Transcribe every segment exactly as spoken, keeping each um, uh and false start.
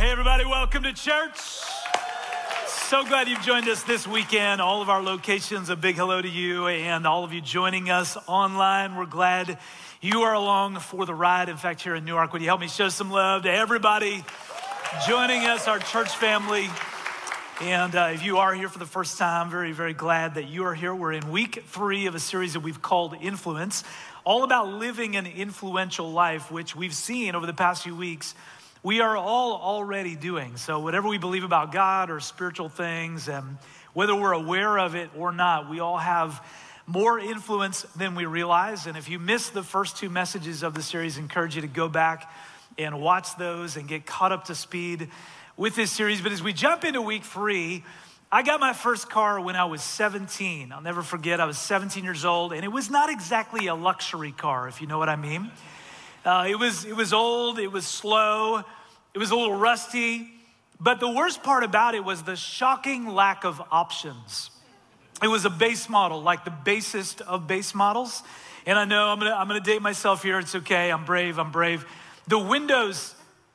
Hey everybody, welcome to church. So glad you've joined us this weekend. All of our locations, a big hello to you, and all of you joining us online. We're glad you are along for the ride. In fact, here in Newark, would you help me show some love to everybody joining us, our church family. And uh, if you are here for the first time, very, very glad that you are here. We're in week three of a series that we've called Influence, all about living an influential life, which we've seen over the past few weeks we are all already doing. So whatever we believe about God or spiritual things, and whether we're aware of it or not, we all have more influence than we realize. And if you missed the first two messages of the series, I encourage you to go back and watch those and get caught up to speed with this series. But as we jump into week three, I got my first car when I was seventeen. I'll never forget, I was seventeen years old, and it was not exactly a luxury car, if you know what I mean. Uh, it was it was old, it was slow, it was a little rusty, but the worst part about it was the shocking lack of options. It was a base model, like the basest of base models. And I know I'm gonna I'm gonna date myself here. It's okay. I'm brave. I'm brave. The windows.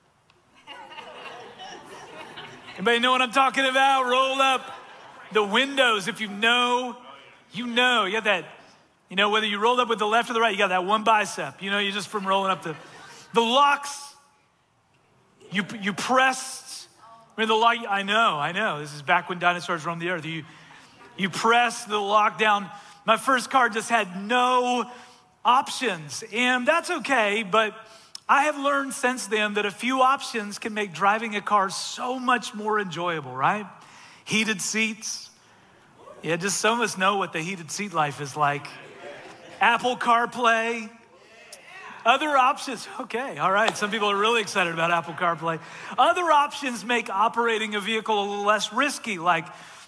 Anybody know what I'm talking about? Roll up the windows. If you know, you know. You have that. You know, whether you rolled up with the left or the right, you got that one bicep. You know, you just from rolling up the, the locks. You you pressed. I mean, the lock. I know, I know. This is back when dinosaurs roamed the earth. You you pressed the lock down. My first car just had no options, and that's okay. But I have learned since then that a few options can make driving a car so much more enjoyable. Right? Heated seats. Yeah, just some of us know what the heated seat life is like. Apple CarPlay, other options. Okay, all right. Some people are really excited about Apple CarPlay. Other options make operating a vehicle a little less risky, like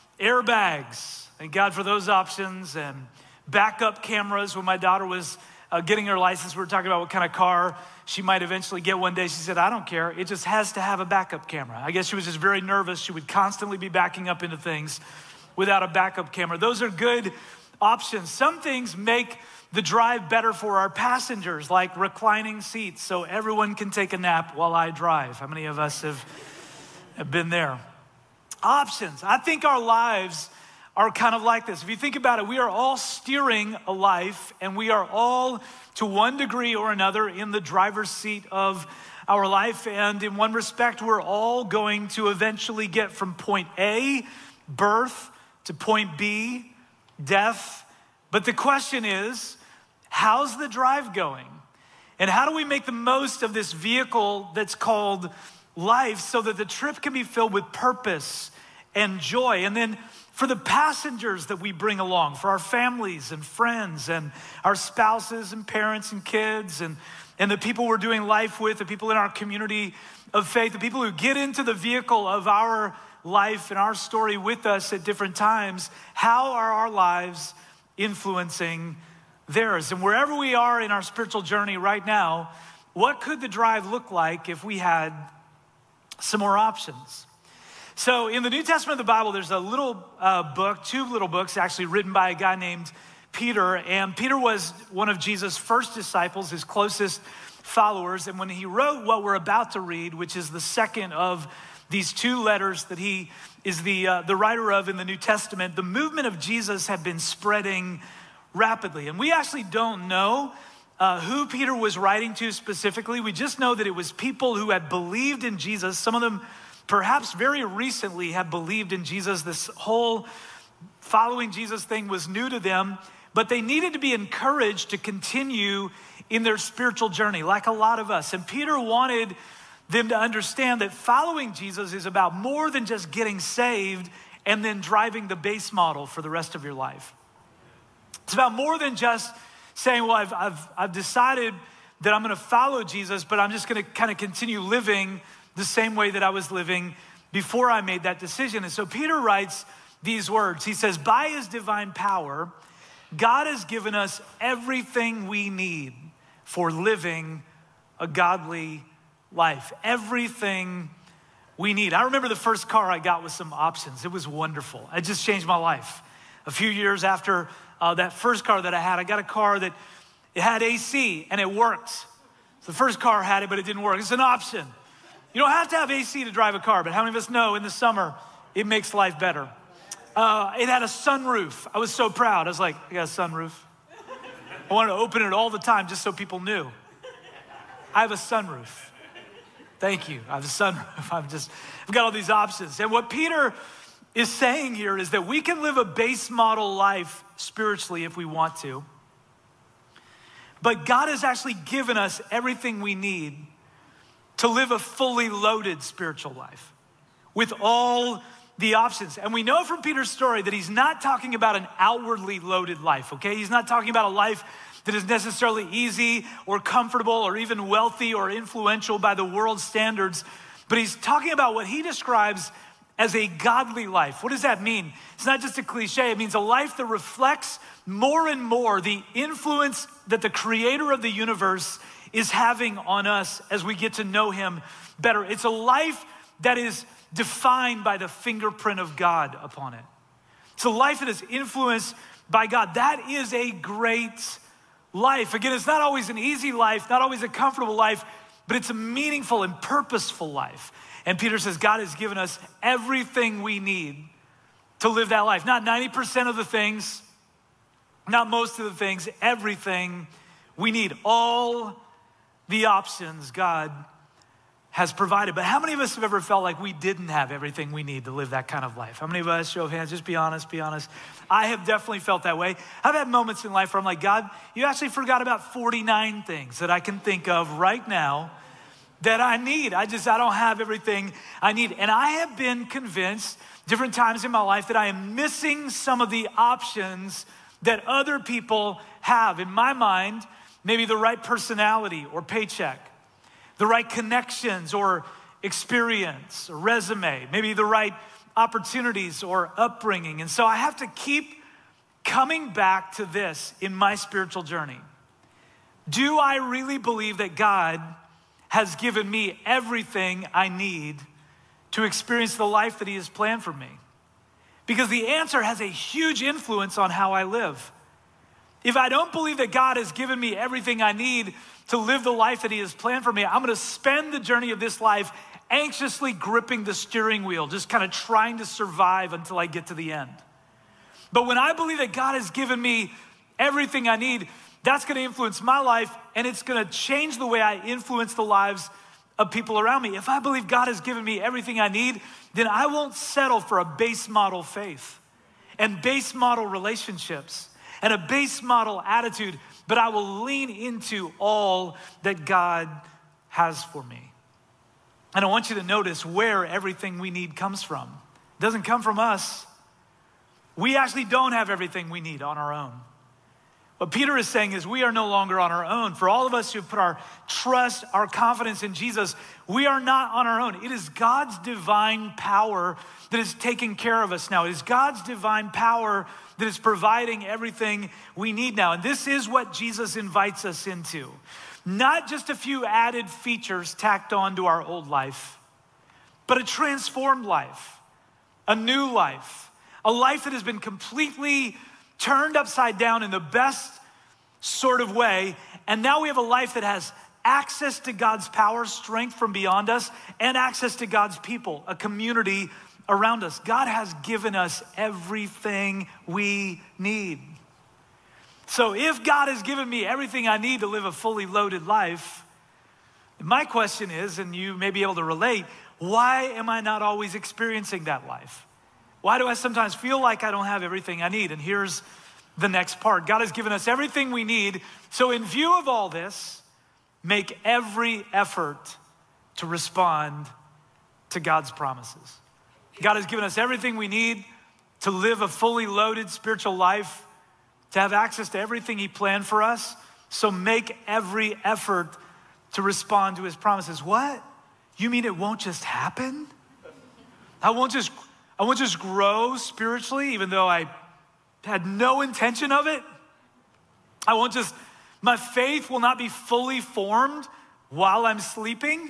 airbags. Thank God for those options, and backup cameras. When my daughter was uh, getting her license, we were talking about what kind of car she might eventually get one day. She said, I don't care. It just has to have a backup camera. I guess she was just very nervous. She would constantly be backing up into things without a backup camera. Those are good options. Some things make the drive better for our passengers, like reclining seats, so everyone can take a nap while I drive. How many of us have, have been there? Options. I think our lives are kind of like this. If you think about it, we are all steering a life, and we are all, to one degree or another, in the driver's seat of our life. And in one respect, we're all going to eventually get from point A, birth, to point B, death. But the question is, how's the drive going? And how do we make the most of this vehicle that's called life so that the trip can be filled with purpose and joy? And then for the passengers that we bring along, for our families and friends and our spouses and parents and kids and, and the people we're doing life with, the people in our community of faith, the people who get into the vehicle of our life and our story with us at different times, how are our lives influencing theirs? And wherever we are in our spiritual journey right now, what could the drive look like if we had some more options? So in the New Testament of the Bible, there's a little uh, book, two little books actually, written by a guy named Peter. And Peter was one of Jesus' first disciples, his closest followers. And when he wrote what we're about to read, which is the second of these two letters that he is the, uh, the writer of in the New Testament, the movement of Jesus had been spreading rapidly. And we actually don't know uh, who Peter was writing to specifically. We just know that it was people who had believed in Jesus. Some of them perhaps very recently had believed in Jesus. This whole following Jesus thing was new to them, but they needed to be encouraged to continue in their spiritual journey, like a lot of us. And Peter wanted them to understand that following Jesus is about more than just getting saved and then driving the base model for the rest of your life. It's about more than just saying, well, I've, I've, I've decided that I'm gonna follow Jesus, but I'm just gonna kind of continue living the same way that I was living before I made that decision. And so Peter writes these words. He says, by his divine power, God has given us everything we need for living a godly life. Everything we need. I remember the first car I got with some options. It was wonderful. It just changed my life. A few years after uh, that first car that I had, I got a car that it had A C and it worked. So the first car had it, but it didn't work. It's an option. You don't have to have A C to drive a car, but how many of us know in the summer, it makes life better? Uh, it had a sunroof. I was so proud. I was like, I got a sunroof. I wanted to open it all the time just so people knew. I have a sunroof. Thank you. I have a sunroof. I'm just, I've got all these options. And what Peter is saying here is that we can live a base model life spiritually if we want to. But God has actually given us everything we need to live a fully loaded spiritual life with all the options. And we know from Peter's story that he's not talking about an outwardly loaded life, okay? He's not talking about a life that is necessarily easy or comfortable or even wealthy or influential by the world's standards, but he's talking about what he describes as a godly life. What does that mean? It's not just a cliche. It means a life that reflects more and more the influence that the creator of the universe is having on us as we get to know him better. It's a life that is defined by the fingerprint of God upon it. It's a life that is influenced by God. That is a great life. Again, it's not always an easy life, not always a comfortable life, but it's a meaningful and purposeful life. And Peter says God has given us everything we need to live that life. Not ninety percent of the things, not most of the things, everything we need. All the options God has provided. But how many of us have ever felt like we didn't have everything we need to live that kind of life? How many of us, show of hands, just be honest, be honest. I have definitely felt that way. I've had moments in life where I'm like, God, you actually forgot about forty-nine things that I can think of right now that I need. I just, I don't have everything I need. And I have been convinced different times in my life that I am missing some of the options that other people have. In my mind, maybe the right personality or paycheck, the right connections or experience, or resume, maybe the right opportunities or upbringing. And so I have to keep coming back to this in my spiritual journey. Do I really believe that God has given me everything I need to experience the life that he has planned for me? Because the answer has a huge influence on how I live. If I don't believe that God has given me everything I need to live the life that he has planned for me, I'm gonna spend the journey of this life anxiously gripping the steering wheel, just kind of trying to survive until I get to the end. But when I believe that God has given me everything I need, that's gonna influence my life, and it's gonna change the way I influence the lives of people around me. If I believe God has given me everything I need, then I won't settle for a base model faith and base model relationships and a base model attitude, but I will lean into all that God has for me. And I want you to notice where everything we need comes from. It doesn't come from us. We actually don't have everything we need on our own. What Peter is saying is we are no longer on our own. For all of us who put our trust, our confidence in Jesus, we are not on our own. It is God's divine power that is taking care of us now. It is God's divine power that is providing everything we need now. And this is what Jesus invites us into. Not just a few added features tacked on to our old life, but a transformed life, a new life, a life that has been completely turned upside down in the best sort of way. And now we have a life that has access to God's power, strength from beyond us, and access to God's people, a community around us. God has given us everything we need. So if God has given me everything I need to live a fully loaded life, my question is, and you may be able to relate, why am I not always experiencing that life? Why do I sometimes feel like I don't have everything I need? And here's the next part. God has given us everything we need. So in view of all this, make every effort to respond to God's promises. God has given us everything we need to live a fully loaded spiritual life, to have access to everything he planned for us. So make every effort to respond to his promises. What? You mean it won't just happen? I won't just I won't just grow spiritually, even though I had no intention of it. I won't just, my faith will not be fully formed while I'm sleeping.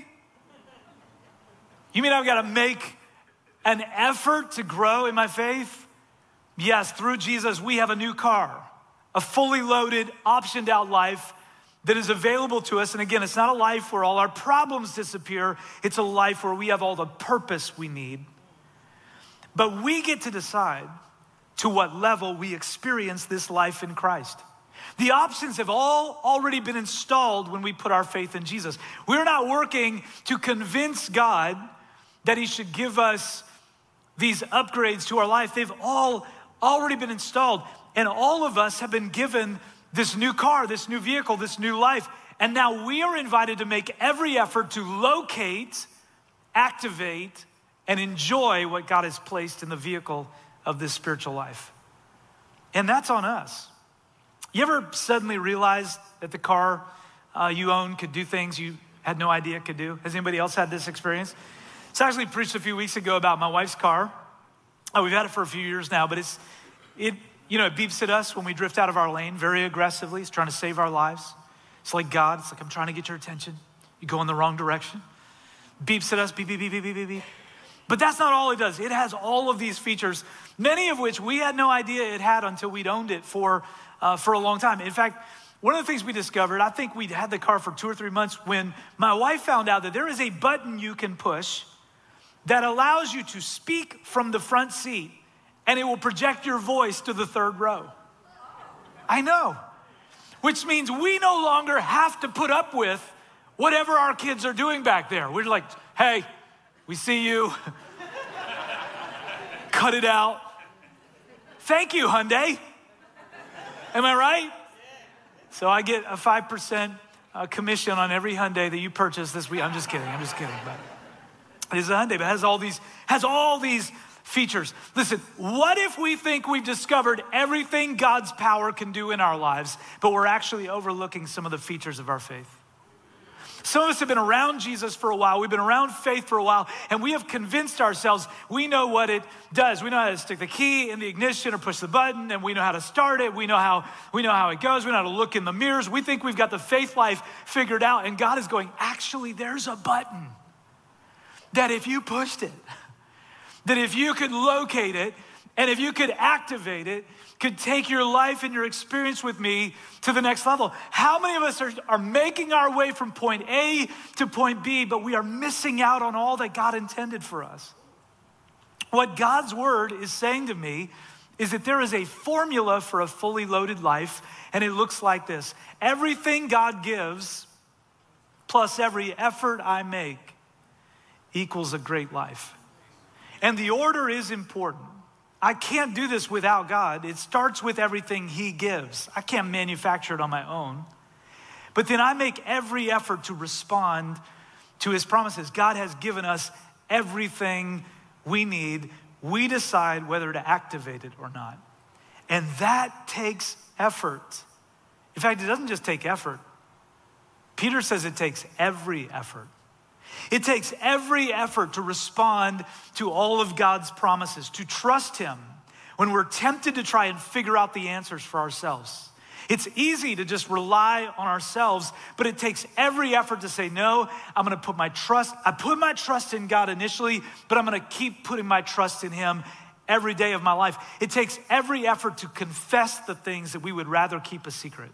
You mean I've got to make an effort to grow in my faith? Yes, through Jesus, we have a new car, a fully loaded, optioned out life that is available to us. And again, it's not a life where all our problems disappear. It's a life where we have all the purpose we need. But we get to decide to what level we experience this life in Christ. The options have all already been installed when we put our faith in Jesus. We're not working to convince God that he should give us these upgrades to our life. They've all already been installed. And all of us have been given this new car, this new vehicle, this new life. And now we are invited to make every effort to locate, activate, and enjoy what God has placed in the vehicle of this spiritual life. And that's on us. You ever suddenly realize that the car uh, you own could do things you had no idea it could do? Has anybody else had this experience? It's actually preached a few weeks ago about my wife's car. Oh, we've had it for a few years now, but it's, it, you know, it beeps at us when we drift out of our lane very aggressively. It's trying to save our lives. It's like God. It's like, I'm trying to get your attention. You go in the wrong direction. Beeps at us, beep, beep, beep, beep, beep, beep, beep. But that's not all it does. It has all of these features, many of which we had no idea it had until we'd owned it for, uh, for a long time. In fact, one of the things we discovered, I think we'd had the car for two or three months when my wife found out that there is a button you can push that allows you to speak from the front seat and it will project your voice to the third row. I know, which means we no longer have to put up with whatever our kids are doing back there. We're like, hey, we see you. Cut it out. Thank you, Hyundai. Am I right? So I get a five percent uh, commission on every Hyundai that you purchase this week. I'm just kidding, I'm just kidding. But it is a Hyundai, but it has all these, has all these features. Listen, what if we think we've discovered everything God's power can do in our lives, but we're actually overlooking some of the features of our faith? Some of us have been around Jesus for a while. We've been around faith for a while, and we have convinced ourselves we know what it does. We know how to stick the key in the ignition or push the button, and we know how to start it. We know how, we know how it goes. We know how to look in the mirrors. We think we've got the faith life figured out, and God is going, actually, there's a button that if you pushed it, that if you could locate it, and if you could activate it, could take your life and your experience with me to the next level. How many of us are, are making our way from point A to point B, but we are missing out on all that God intended for us? What God's word is saying to me is that there is a formula for a fully loaded life, and it looks like this. Everything God gives plus every effort I make equals a great life. And the order is important. I can't do this without God. It starts with everything he gives. I can't manufacture it on my own. But then I make every effort to respond to his promises. God has given us everything we need. We decide whether to activate it or not. And that takes effort. In fact, it doesn't just take effort. Peter says it takes every effort. It takes every effort to respond to all of God's promises, to trust him when we're tempted to try and figure out the answers for ourselves. It's easy to just rely on ourselves, but it takes every effort to say, no, I'm gonna put my trust, I put my trust in God initially, but I'm gonna keep putting my trust in him every day of my life. It takes every effort to confess the things that we would rather keep a secret.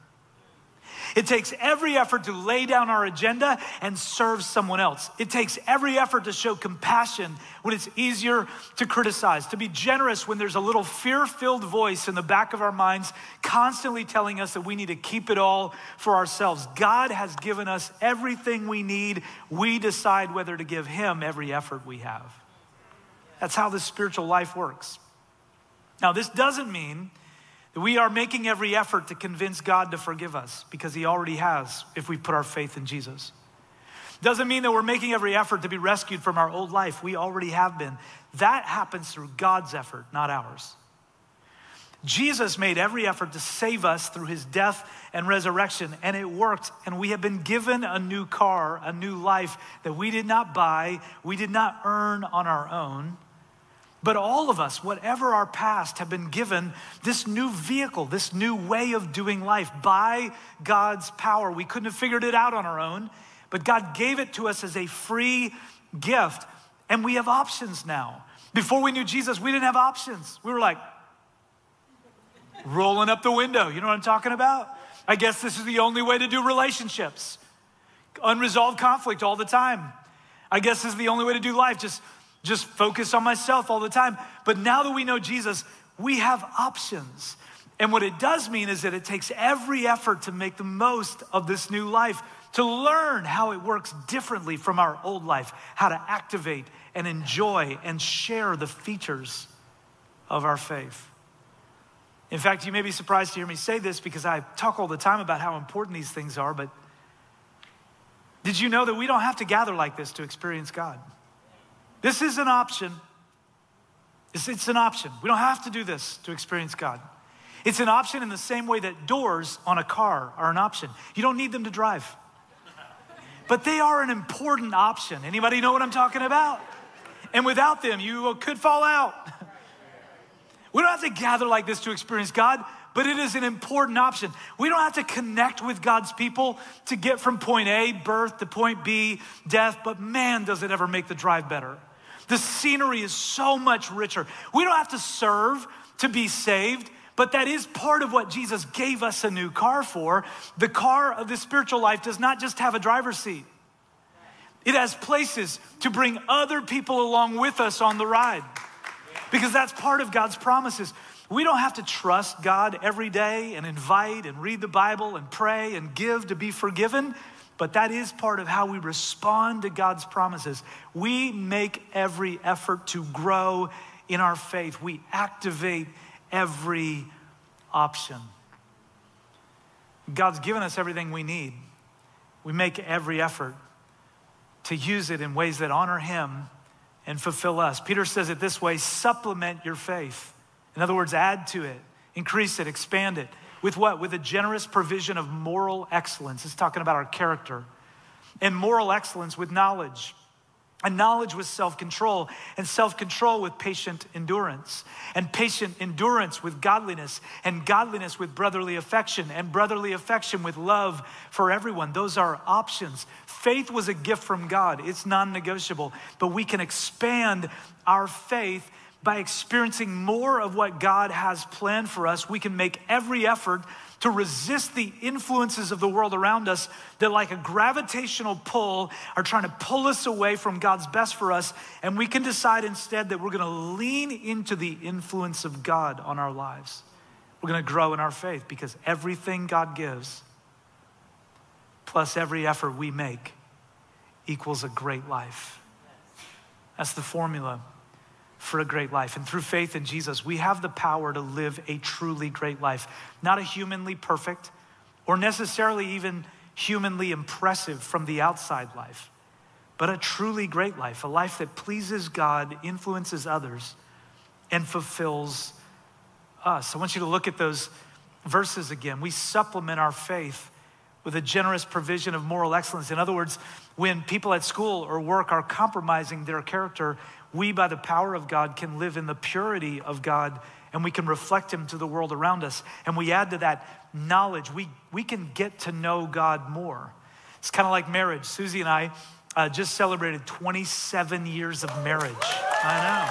It takes every effort to lay down our agenda and serve someone else. It takes every effort to show compassion when it's easier to criticize, to be generous when there's a little fear-filled voice in the back of our minds constantly telling us that we need to keep it all for ourselves. God has given us everything we need. We decide whether to give him every effort we have. That's how this spiritual life works. Now, this doesn't mean that we are making every effort to convince God to forgive us, because he already has if we put our faith in Jesus. Doesn't mean that we're making every effort to be rescued from our old life. We already have been. That happens through God's effort, not ours. Jesus made every effort to save us through his death and resurrection, and it worked. And we have been given a new car, a new life that we did not buy, we did not earn on our own. But all of us, whatever our past, have been given this new vehicle, this new way of doing life by God's power. We couldn't have figured it out on our own, but God gave it to us as a free gift, and we have options now. Before we knew Jesus, we didn't have options. We were like rolling up the window. You know what I'm talking about? I guess this is the only way to do relationships. Unresolved conflict all the time. I guess this is the only way to do life. Just, just focus on myself all the time. But now that we know Jesus, we have options. And what it does mean is that it takes every effort to make the most of this new life, to learn how it works differently from our old life, how to activate and enjoy and share the features of our faith. In fact, you may be surprised to hear me say this because I talk all the time about how important these things are, but did you know that we don't have to gather like this to experience God? This is an option. It's, it's an option. We don't have to do this to experience God. It's an option in the same way that doors on a car are an option. You don't need them to drive. But they are an important option. Anybody know what I'm talking about? And without them, you could fall out. We don't have to gather like this to experience God, but it is an important option. We don't have to connect with God's people to get from point A, birth, to point B, death, but man, does it ever make the drive better. The scenery is so much richer. We don't have to serve to be saved, but that is part of what Jesus gave us a new car for. The car of the spiritual life does not just have a driver's seat. It has places to bring other people along with us on the ride, because that's part of God's promises. We don't have to trust God every day and invite and read the Bible and pray and give to be forgiven, but that is part of how we respond to God's promises. We make every effort to grow in our faith. We activate every option. God's given us everything we need. We make every effort to use it in ways that honor him and fulfill us. Peter says it this way: supplement your faith. In other words, add to it, increase it, expand it. With what? With a generous provision of moral excellence. It's talking about our character. And moral excellence with knowledge. And knowledge with self-control. And self-control with patient endurance. And patient endurance with godliness. And godliness with brotherly affection. And brotherly affection with love for everyone. Those are options. Faith was a gift from God. It's non-negotiable. But we can expand our faith by experiencing more of what God has planned for us. We can make every effort to resist the influences of the world around us that, like a gravitational pull, are trying to pull us away from God's best for us. And we can decide instead that we're gonna lean into the influence of God on our lives. We're gonna grow in our faith, because everything God gives, plus every effort we make, equals a great life. That's the formula for a great life. And through faith in Jesus, we have the power to live a truly great life. Not a humanly perfect or necessarily even humanly impressive from the outside life, but a truly great life, a life that pleases God, influences others, and fulfills us. I want you to look at those verses again. We supplement our faith with a generous provision of moral excellence. In other words, when people at school or work are compromising their character, we, by the power of God, can live in the purity of God, and we can reflect him to the world around us. And we add to that knowledge. We, we can get to know God more. It's kind of like marriage. Susie and I uh, just celebrated twenty-seven years of marriage. I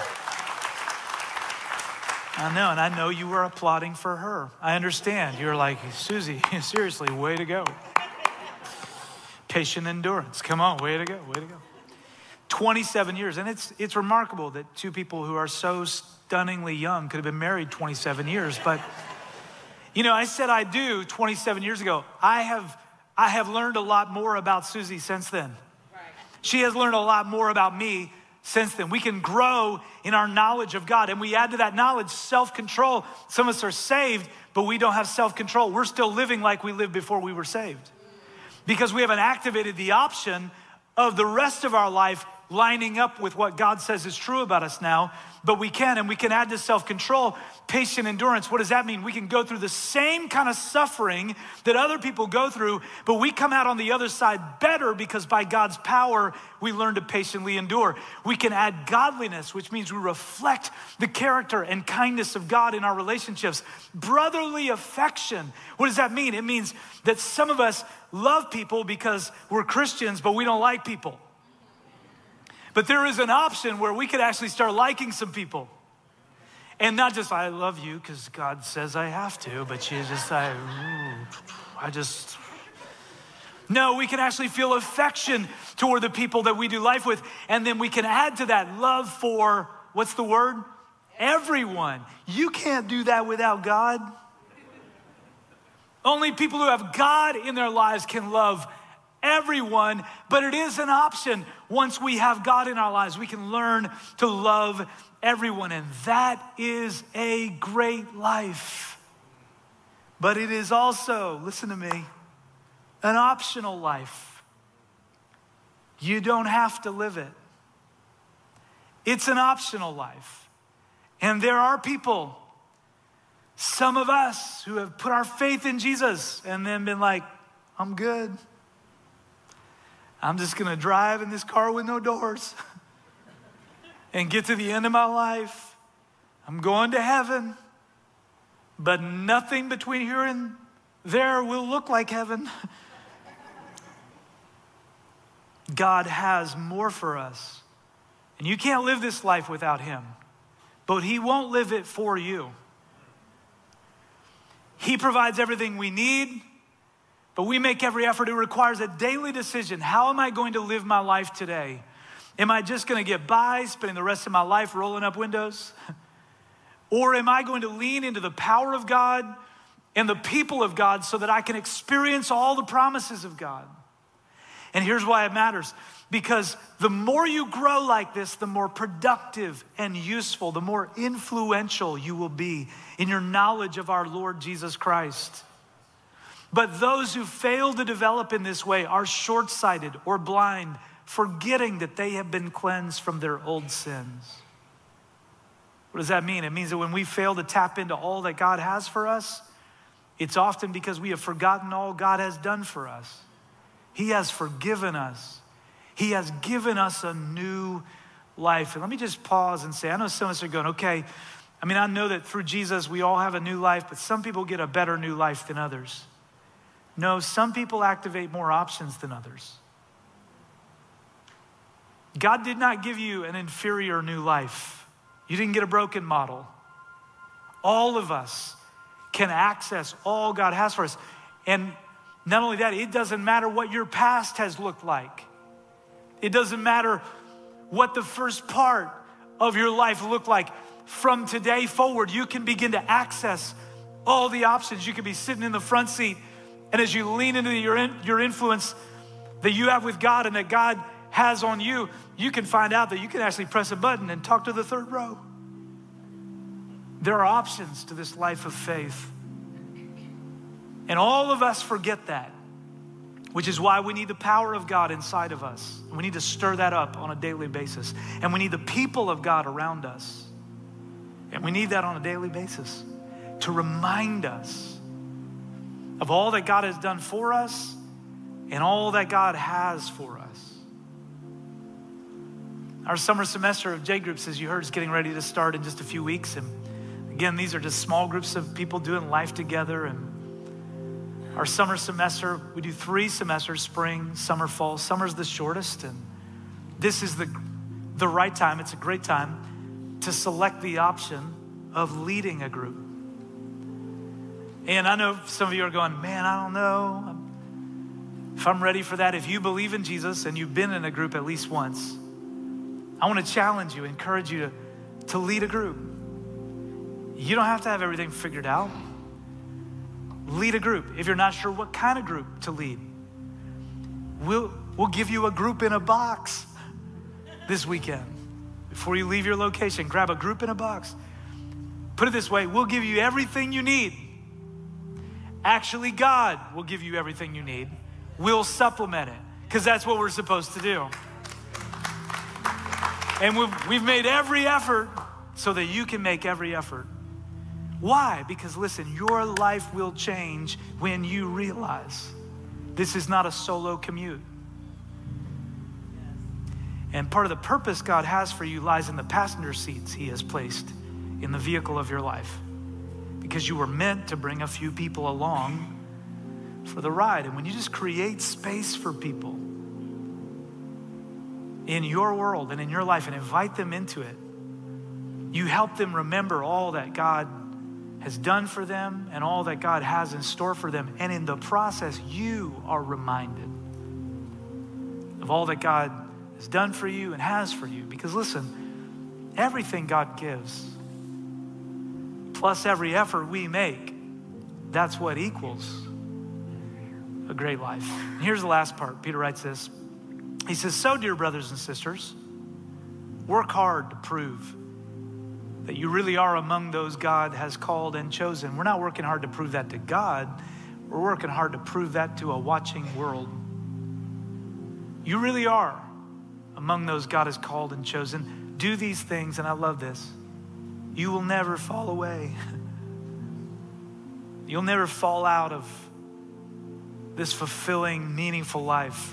know. I know, and I know you were applauding for her. I understand. You're like, Susie, seriously, way to go. Patient endurance. Come on, way to go, way to go. twenty-seven years, and it's it's remarkable that two people who are so stunningly young could have been married twenty-seven years. But you know, I said I do twenty-seven years ago. I have I have learned a lot more about Susie since then. Right. She has learned a lot more about me since then. We can grow in our knowledge of God, and we add to that knowledge self-control. Some of us are saved, but we don't have self-control. We're still living like we lived before we were saved, because we haven't activated the option of the rest of our life lining up with what God says is true about us now. But we can, and we can add to self-control, patient endurance. What does that mean? We can go through the same kind of suffering that other people go through, but we come out on the other side better, because by God's power, we learn to patiently endure. We can add godliness, which means we reflect the character and kindness of God in our relationships. Brotherly affection. What does that mean? It means that some of us love people because we're Christians, but we don't like people. But there is an option where we could actually start liking some people. And not just, I love you because God says I have to, but you just, I, I just, no, we can actually feel affection toward the people that we do life with. And then we can add to that love for, what's the word? Everyone. You can't do that without God. Only people who have God in their lives can love everyone, but it is an option. Once we have God in our lives, we can learn to love everyone, and that is a great life. But it is also, listen to me, an optional life. You don't have to live it. It's an optional life. And there are people, some of us, who have put our faith in Jesus and then been like, I'm good. I'm just gonna drive in this car with no doors and get to the end of my life. I'm going to heaven, but nothing between here and there will look like heaven. God has more for us. And you can't live this life without him, but he won't live it for you. He provides everything we need, but we make every effort. It requires a daily decision. How am I going to live my life today? Am I just going to get by, spending the rest of my life rolling up windows? Or am I going to lean into the power of God and the people of God so that I can experience all the promises of God? And here's why it matters. Because the more you grow like this, the more productive and useful, the more influential you will be in your knowledge of our Lord Jesus Christ. But those who fail to develop in this way are short-sighted or blind, forgetting that they have been cleansed from their old sins. What does that mean? It means that when we fail to tap into all that God has for us, it's often because we have forgotten all God has done for us. He has forgiven us. He has given us a new life. And let me just pause and say, I know some of us are going, okay, I mean, I know that through Jesus, we all have a new life, but some people get a better new life than others. No, some people activate more options than others. God did not give you an inferior new life. You didn't get a broken model. All of us can access all God has for us. And not only that, it doesn't matter what your past has looked like. It doesn't matter what the first part of your life looked like. From today forward, you can begin to access all the options. You can be sitting in the front seat, and as you lean into your, in, your influence that you have with God and that God has on you, you can find out that you can actually press a button and talk to the third row. There are options to this life of faith. And all of us forget that, which is why we need the power of God inside of us. We need to stir that up on a daily basis. And we need the people of God around us. And we need that on a daily basis to remind us of all that God has done for us and all that God has for us. Our summer semester of J Groups, as you heard, is getting ready to start in just a few weeks. And again, these are just small groups of people doing life together. And our summer semester, we do three semesters, spring, summer, fall. Summer's the shortest, and this is the, the right time. It's a great time to select the option of leading a group. And I know some of you are going, man, I don't know if I'm ready for that. If you believe in Jesus and you've been in a group at least once, I want to challenge you, encourage you to, to lead a group. You don't have to have everything figured out. Lead a group. If you're not sure what kind of group to lead, we'll, we'll give you a group in a box this weekend. Before you leave your location, grab a group in a box. Put it this way, we'll give you everything you need. Actually, God will give you everything you need. We'll supplement it, because that's what we're supposed to do. And we've, we've made every effort so that you can make every effort. Why? Because listen, your life will change when you realize this is not a solo commute. And part of the purpose God has for you lies in the passenger seats he has placed in the vehicle of your life. Because you were meant to bring a few people along for the ride. And when you just create space for people in your world and in your life and invite them into it, You help them remember all that God has done for them and all that God has in store for them. And in the process, you are reminded of all that God has done for you and has for you. Because listen, everything God gives, plus every effort we make, that's what equals a great life. And here's the last part. Peter writes this. He says, so dear brothers and sisters, work hard to prove that you really are among those God has called and chosen. We're not working hard to prove that to God. We're working hard to prove that to a watching world. You really are among those God has called and chosen. Do these things, and I love this. You will never fall away. You'll never fall out of this fulfilling, meaningful life.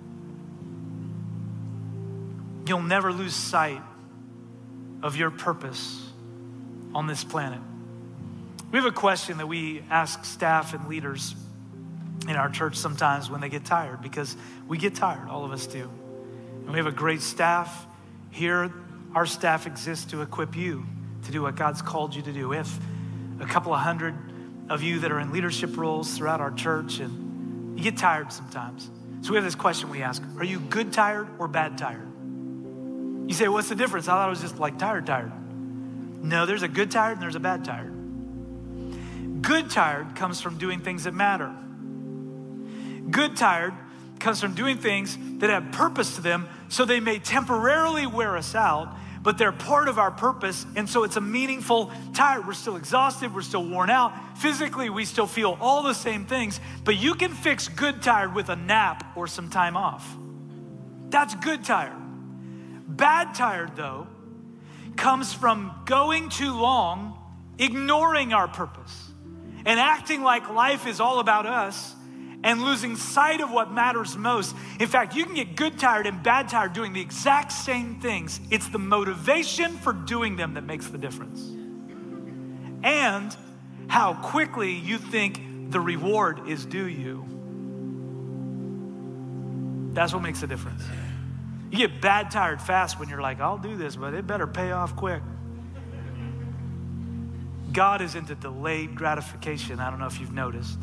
You'll never lose sight of your purpose on this planet. We have a question that we ask staff and leaders in our church sometimes when they get tired, because we get tired, all of us do. And we have a great staff here. Our staff exists to equip you to do what God's called you to do. We have a couple of hundred of you that are in leadership roles throughout our church, and you get tired sometimes. So we have this question we ask: are you good tired or bad tired? You say, what's the difference? I thought it was just like tired, tired. No, there's a good tired and there's a bad tired. Good tired comes from doing things that matter. Good tired comes from doing things that have purpose to them, so they may temporarily wear us out, but they're part of our purpose, and so it's a meaningful tired. We're still exhausted, we're still worn out. Physically, we still feel all the same things, but you can fix good tired with a nap or some time off. That's good tired. Bad tired, though, comes from going too long, ignoring our purpose, and acting like life is all about us, and losing sight of what matters most. In fact, you can get good tired and bad tired doing the exact same things. It's the motivation for doing them that makes the difference. And how quickly you think the reward is due you. That's what makes the difference. You get bad tired fast when you're like, I'll do this, but it better pay off quick. God is into delayed gratification. I don't know if you've noticed.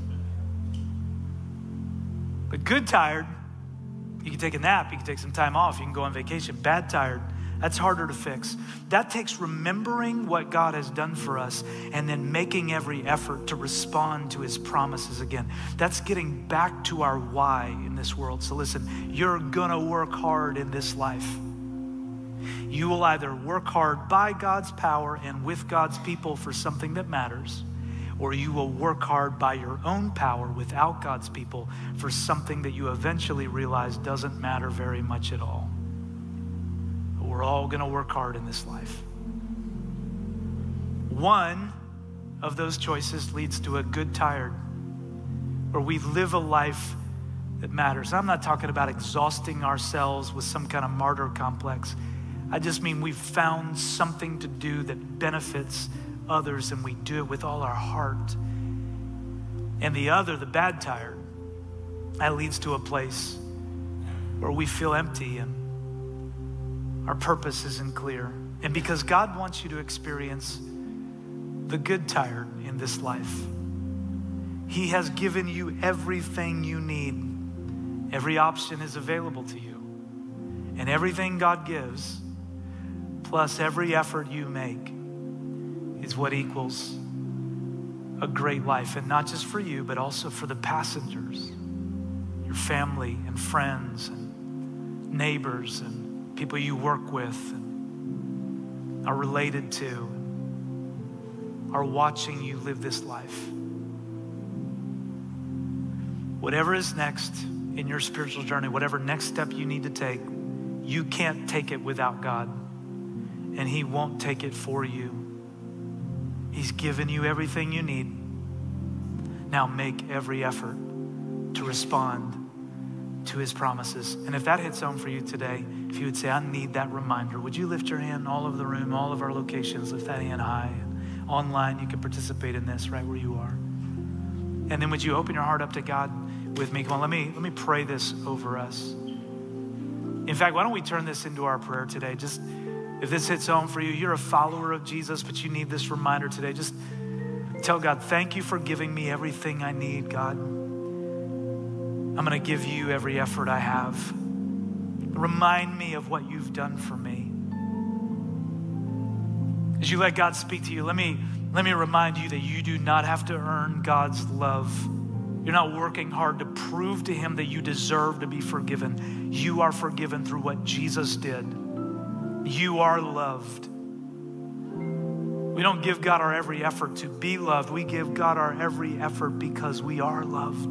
But good tired, you can take a nap, you can take some time off, you can go on vacation. Bad tired, that's harder to fix. That takes remembering what God has done for us and then making every effort to respond to his promises again. That's getting back to our why in this world. So listen, you're gonna work hard in this life. You will either work hard by God's power and with God's people for something that matters, or you will work hard by your own power without God's people for something that you eventually realize doesn't matter very much at all. But we're all gonna work hard in this life. One of those choices leads to a good tired, where we live a life that matters. I'm not talking about exhausting ourselves with some kind of martyr complex. I just mean we've found something to do that benefits others, and we do it with all our heart. And the other, the bad tired, that leads to a place where we feel empty and our purpose isn't clear. And because God wants you to experience the good tired in this life, he has given you everything you need. Every option is available to you. And everything God gives, plus every effort you make, is what equals a great life. And not just for you, but also for the passengers, your family and friends and neighbors and people you work with and are related to, are watching you live this life. Whatever is next in your spiritual journey, whatever next step you need to take, you can't take it without God, and he won't take it for you. He's given you everything you need. Now make every effort to respond to his promises. And if that hits home for you today, if you would say, I need that reminder, would you lift your hand all over the room, all of our locations, lift that hand high. And online, you can participate in this right where you are. And then would you open your heart up to God with me? Come on, let me, let me pray this over us. In fact, why don't we turn this into our prayer today? Just If this hits home for you, you're a follower of Jesus, but you need this reminder today. Just tell God, thank you for giving me everything I need, God. I'm gonna give you every effort I have. Remind me of what you've done for me. As you let God speak to you, let me, let me remind you that you do not have to earn God's love. You're not working hard to prove to him that you deserve to be forgiven. You are forgiven through what Jesus did. You are loved. We don't give God our every effort to be loved. We give God our every effort because we are loved.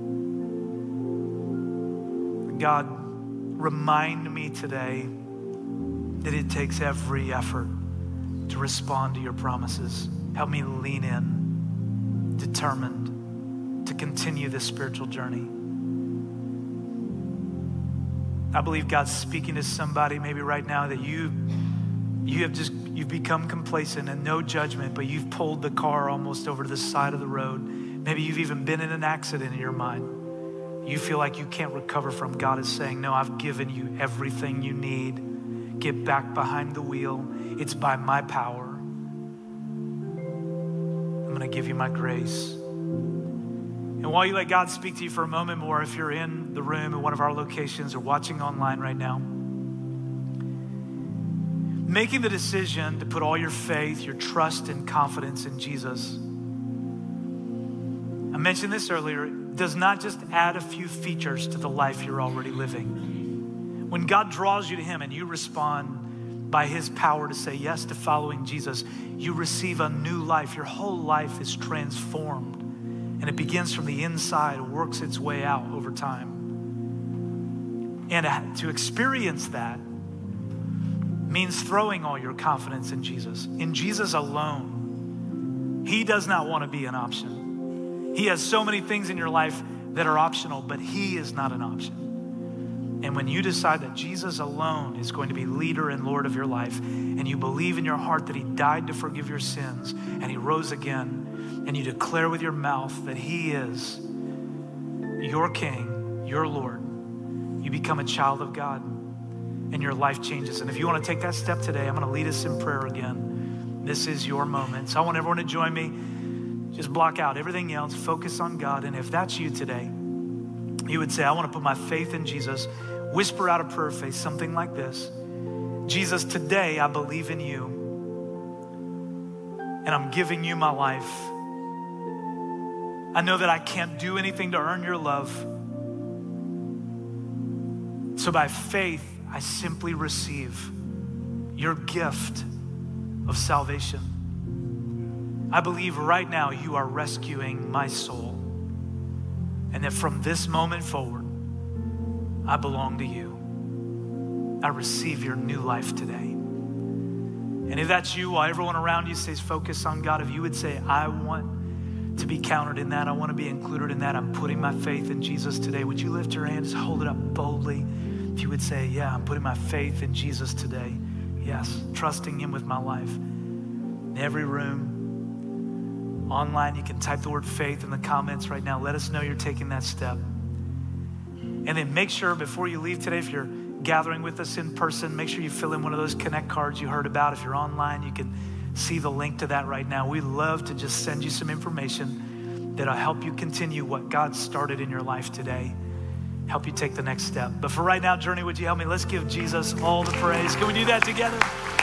God, remind me today that it takes every effort to respond to your promises. Help me lean in, determined to continue this spiritual journey. I believe God's speaking to somebody maybe right now that you, you have just, you've become complacent and no judgment, but you've pulled the car almost over to the side of the road. Maybe you've even been in an accident in your mind. You feel like you can't recover from. God is saying, no, I've given you everything you need. Get back behind the wheel. It's by my power. I'm gonna give you my grace. And while you let God speak to you for a moment more, if you're in the room at one of our locations or watching online right now, making the decision to put all your faith, your trust, and confidence in Jesus. I mentioned this earlier, it does not just add a few features to the life you're already living. When God draws you to him and you respond by his power to say yes to following Jesus, you receive a new life. Your whole life is transformed. And it begins from the inside, works its way out over time. And to experience that means throwing all your confidence in Jesus. In Jesus alone. He does not want to be an option. He has so many things in your life that are optional, but he is not an option. And when you decide that Jesus alone is going to be leader and Lord of your life, and you believe in your heart that he died to forgive your sins, and he rose again, and you declare with your mouth that he is your King, your Lord, you become a child of God and your life changes. And if you want to take that step today, I'm going to lead us in prayer again. This is your moment. So I want everyone to join me. Just block out everything else, focus on God. And if that's you today, you would say, I want to put my faith in Jesus. Whisper out a prayer of faith, something like this. Jesus, today I believe in you and I'm giving you my life. I know that I can't do anything to earn your love. So by faith, I simply receive your gift of salvation. I believe right now you are rescuing my soul, and that from this moment forward, I belong to you. I receive your new life today. And if that's you, while everyone around you stays focused on God, if you would say, I want to be counted in that, I want to be included in that, I'm putting my faith in Jesus today, would you lift your hand, just hold it up boldly. If you would say, yeah, I'm putting my faith in Jesus today. Yes, trusting him with my life. In every room, online, you can type the word faith in the comments right now. Let us know you're taking that step. And then make sure before you leave today, if you're gathering with us in person, make sure you fill in one of those Connect cards you heard about. If you're online, you can see the link to that right now. We love to just send you some information that'll help you continue what God started in your life today. Help you take the next step. But for right now, Journey, would you help me? Let's give Jesus all the praise. Can we do that together?